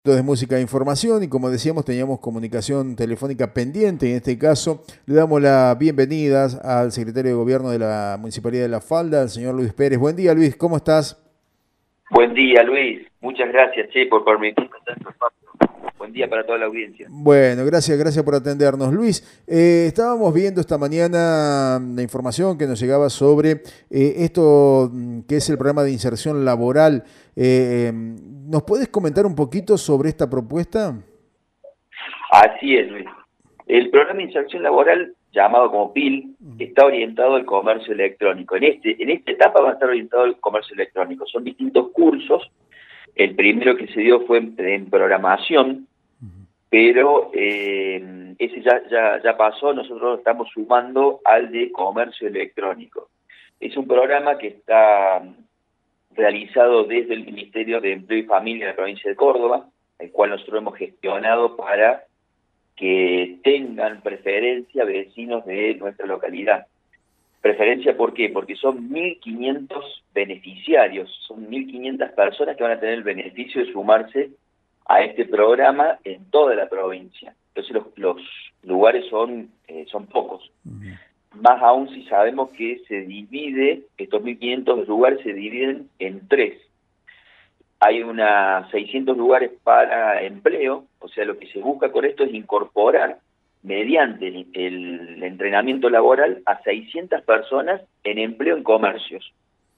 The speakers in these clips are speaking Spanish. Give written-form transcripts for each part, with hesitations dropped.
De música e información y como decíamos teníamos comunicación telefónica pendiente. En este caso le damos las bienvenidas al secretario de Gobierno de la Municipalidad de La Falda, el señor Luis Pérez. Buen día, Luis, ¿cómo estás? Buen día, Luis. Muchas gracias, che, por permitirme tanto espacio. Buen día para toda la audiencia. Bueno, gracias por atendernos. Luis, estábamos viendo esta mañana la información que nos llegaba sobre esto que es el programa de inserción laboral. ¿Nos puedes comentar un poquito sobre esta propuesta? Así es, Luis. El programa de inserción laboral, llamado como PIL, está orientado al comercio electrónico. En esta etapa va a estar orientado al comercio electrónico. Son distintos cursos. El primero que se dio fue en programación, pero ese ya pasó. Nosotros estamos sumando al de comercio electrónico. Es un programa que está realizado desde el Ministerio de Empleo y Familia de la provincia de Córdoba, el cual nosotros hemos gestionado para que tengan preferencia vecinos de nuestra localidad. ¿Preferencia por qué? Porque son 1.500 beneficiarios, son 1.500 personas que van a tener el beneficio de sumarse a este programa en toda la provincia. Entonces los lugares son pocos. Más aún si sabemos que estos 1.500 lugares se dividen en tres. Hay 600 lugares para empleo, o sea, lo que se busca con esto es incorporar mediante el entrenamiento laboral a 600 personas en empleo en comercios.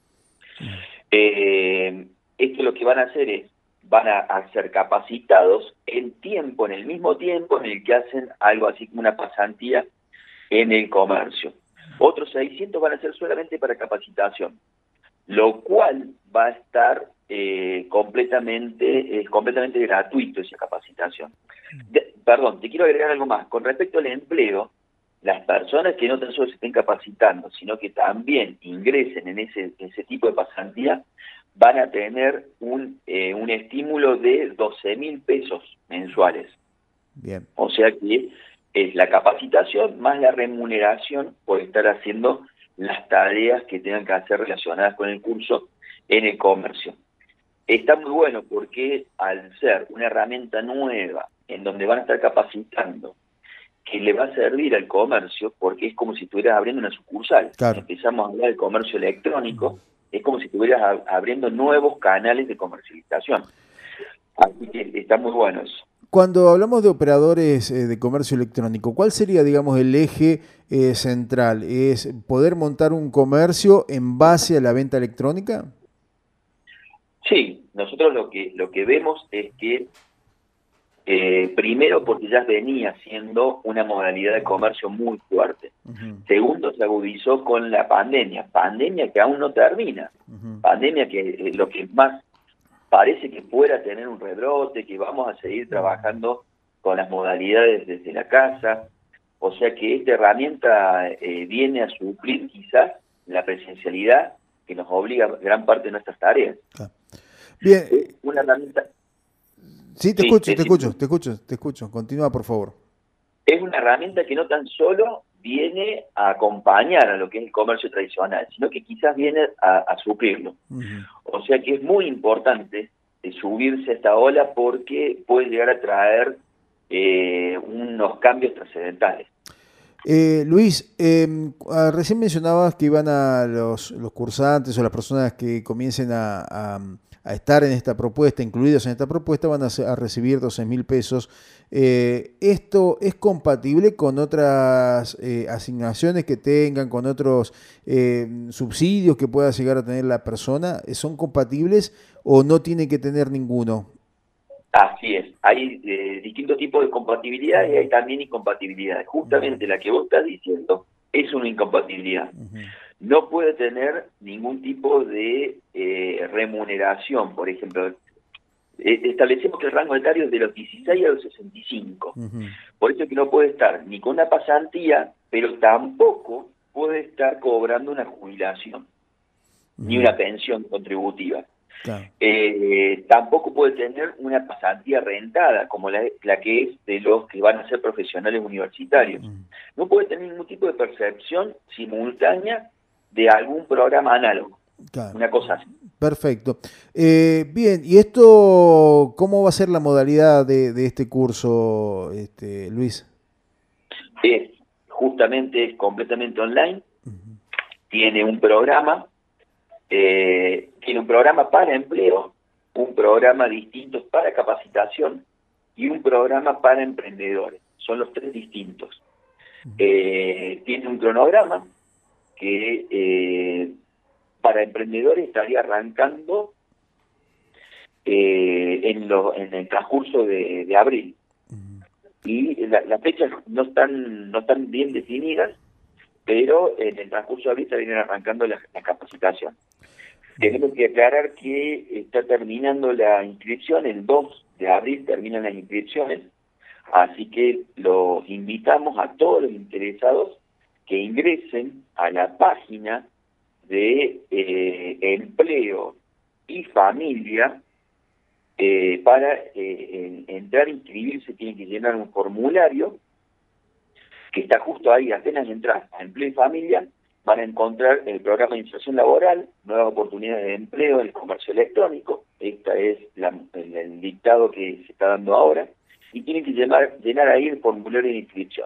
Esto lo que van a hacer van a ser capacitados en el mismo tiempo en el que hacen algo así como una pasantía en el comercio. Otros 600 van a ser solamente para capacitación, lo cual va a estar completamente gratuito esa capacitación. Perdón, te quiero agregar algo más. Con respecto al empleo, las personas que no tan solo se estén capacitando, sino que también ingresen en ese tipo de pasantía, van a tener un estímulo de 12.000 pesos mensuales. Bien. O sea que es la capacitación más la remuneración por estar haciendo las tareas que tengan que hacer relacionadas con el curso en el comercio. Está muy bueno porque al ser una herramienta nueva en donde van a estar capacitando, que le va a servir al comercio, porque es como si estuvieras abriendo una sucursal. Claro. Empezamos a hablar del comercio electrónico, es como si estuvieras abriendo nuevos canales de comercialización. Así que está muy bueno eso. Cuando hablamos de operadores de comercio electrónico, ¿cuál sería, digamos, el eje central? ¿Es poder montar un comercio en base a la venta electrónica? Sí, nosotros lo que vemos es que primero porque ya venía siendo una modalidad de comercio muy fuerte. Segundo, se agudizó con la pandemia que aún no termina. Pandemia que lo que más parece que fuera tener un rebrote, que vamos a seguir trabajando con las modalidades desde la casa. O sea que esta herramienta viene a suplir quizás la presencialidad que nos obliga a gran parte de nuestras tareas. Bien. Es una herramienta... Sí, Sí, te escucho. Continúa, por favor. es una herramienta que no tan solo viene a acompañar a lo que es el comercio tradicional, sino que quizás viene a suplirlo. O sea que es muy importante subirse a esta ola porque puede llegar a traer unos cambios trascendentales. Luis, recién mencionabas que iban a los cursantes o las personas que comiencen a estar en esta propuesta, incluidos en esta propuesta, van a recibir 12.000 pesos. ¿Esto es compatible con otras asignaciones que tengan, con otros subsidios que pueda llegar a tener la persona? ¿Son compatibles o no tiene que tener ninguno? Así es, hay distintos tipos de compatibilidad y hay también incompatibilidades. Justamente la que vos estás diciendo es una incompatibilidad. No puede tener ningún tipo de remuneración, por ejemplo. Establecemos que el rango etario es de los 16 a los 65. Por eso es que no puede estar ni con una pasantía, pero tampoco puede estar cobrando una jubilación, ni una pensión contributiva. Claro. Tampoco puede tener una pasantía rentada, como la que es de los que van a ser profesionales universitarios. No puede tener ningún tipo de percepción simultánea de algún programa análogo. Claro. una cosa así. Perfecto. Bien, ¿y esto cómo va a ser la modalidad de este curso, Luis? Es justamente es completamente online, Ujú, tiene un programa para empleo, un programa distinto para capacitación y un programa para emprendedores. Son los tres distintos. Tiene un cronograma que para emprendedores estaría arrancando en el transcurso de abril. ujú. Y las fechas no están bien definidas, pero en el transcurso de abril se vienen arrancando la capacitación. Tenemos que aclarar que está terminando la inscripción, el 2 de abril terminan las inscripciones, así que los invitamos a todos los interesados que ingresen a la página de empleo y familia. Para entrar a inscribirse tienen que llenar un formulario que está justo ahí. Apenas entrar a Empleo y Familia van a encontrar el programa de inserción laboral, nuevas oportunidades de empleo en el comercio electrónico. Esta es el dictado que se está dando ahora, y tienen que llenar ahí el formulario de inscripción.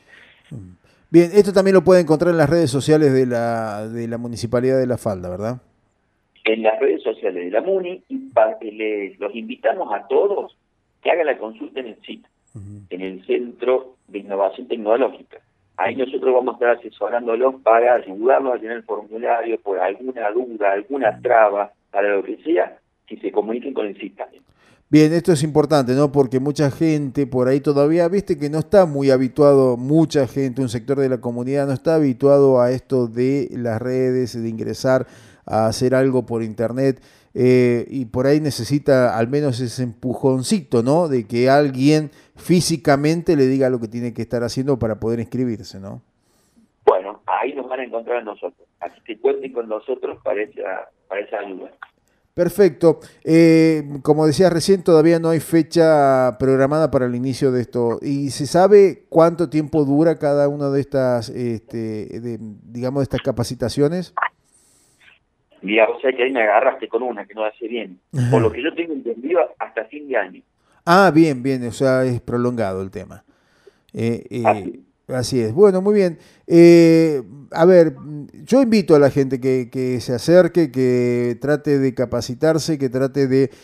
Bien, esto también lo puede encontrar en las redes sociales de la Municipalidad de La Falda, ¿verdad? En las redes sociales de la MUNI, y los invitamos a todos que hagan la consulta en el sitio, Ujú. en el Centro de Innovación Tecnológica. Ahí nosotros vamos a estar asesorándolos para ayudarlos a llenar el formulario por alguna duda, alguna traba, para lo que sea, que se comuniquen con el sitio también. Bien, esto es importante, ¿no? Porque mucha gente por ahí todavía, viste que no está muy habituado, mucha gente, un sector de la comunidad no está habituado a esto de las redes, de ingresar a hacer algo por internet, y por ahí necesita al menos ese empujoncito, ¿no? De que alguien físicamente le diga lo que tiene que estar haciendo para poder inscribirse, ¿no? Bueno, ahí nos van a encontrar a nosotros. Así que cuenten con nosotros para esa ayuda. Perfecto. Como decía recién, todavía no hay fecha programada para el inicio de esto. ¿Y se sabe cuánto tiempo dura cada una de estas, digamos, de estas capacitaciones? Mira, o sea que ahí me agarraste con una que no hace bien. Por lo que yo tengo entendido, hasta fin de año. Ah, bien, bien, o sea, es prolongado el tema. Así. Así es. Bueno, muy bien. A ver, yo invito a la gente que se acerque, que trate de capacitarse, que trate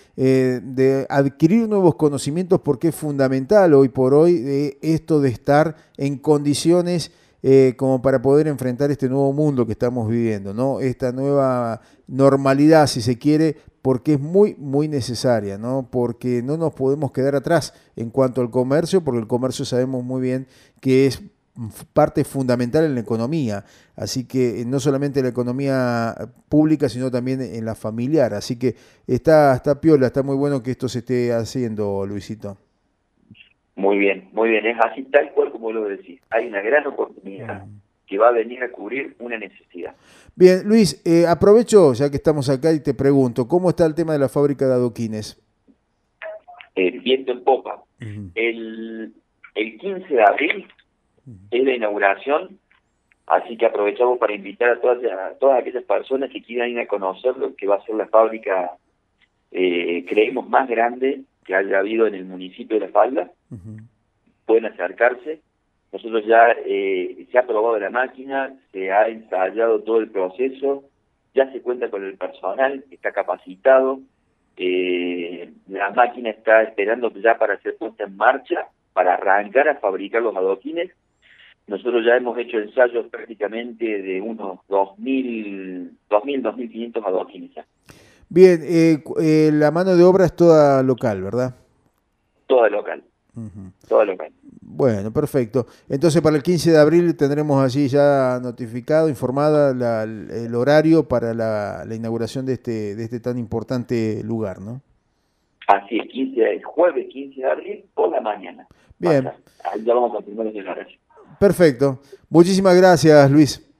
de adquirir nuevos conocimientos, porque es fundamental hoy por hoy esto de estar en condiciones como para poder enfrentar este nuevo mundo que estamos viviendo, ¿no? Esta nueva normalidad, si se quiere, porque es muy, muy necesaria, ¿no? Porque no nos podemos quedar atrás en cuanto al comercio, porque el comercio sabemos muy bien que es parte fundamental en la economía, así que no solamente en la economía pública, sino también en la familiar, así que está piola, está muy bueno que esto se esté haciendo, Luisito. Muy bien, muy bien. Es así tal cual como lo decís. Hay una gran oportunidad que va a venir a cubrir una necesidad. Bien, Luis, aprovecho ya que estamos acá y te pregunto, ¿cómo está el tema de la fábrica de adoquines? Viento en popa. Ujú. El 15 de abril es la inauguración, así que aprovechamos para invitar a todas aquellas personas que quieran ir a conocer lo que va a ser la fábrica, creemos, más grande que haya habido en el municipio de La Falda. Ujú. Pueden acercarse. Nosotros ya se ha probado la máquina, se ha ensayado todo el proceso, ya se cuenta con el personal, está capacitado, la máquina está esperando ya para ser puesta en marcha, para arrancar a fabricar los adoquines. Nosotros ya hemos hecho ensayos prácticamente de unos 2.500 adoquines ya. Bien, la mano de obra es toda local, ¿verdad? Toda local, Ujú. toda local. Bueno, perfecto. Entonces para el 15 de abril tendremos allí ya notificado, informada el horario para la inauguración de este tan importante lugar, ¿no? Así es, el jueves 15 de abril por la mañana. Bien, Ahí ya vamos a confirmar el horario. perfecto. Muchísimas gracias, Luis.